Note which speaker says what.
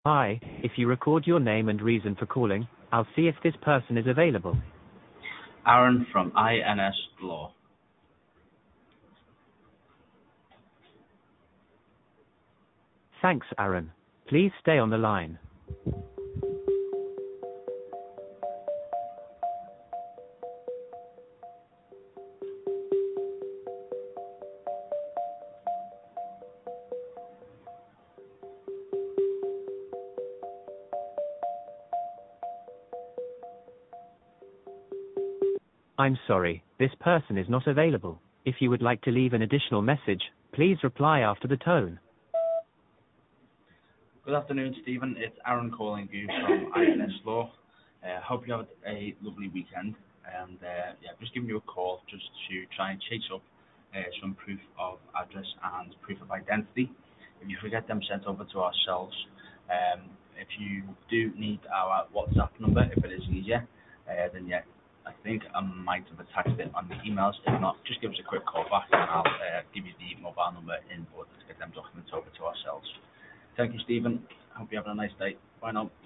Speaker 1: Hi, if you record your name and reason for calling, I'll see if this person is available.
Speaker 2: Aaron from INS Law.
Speaker 1: Thanks, Aaron. Please stay on the line. I'm sorry, this person is not available. If you would like to leave an additional message, please reply after the tone.
Speaker 2: Good afternoon, Stephen. It's Aaron calling you from INS Law. Hope you have a lovely weekend. And just giving you a call just to try and chase up some proof of address and proof of identity. If you forget them, sent over to ourselves. If you do need our WhatsApp number, if it is easier, then I think I might have attached it on the emails. If not, just give us a quick call back and I'll give you the mobile number in order to get them documents over to ourselves. Thank you, Stephen. Hope you have a nice day. Bye now.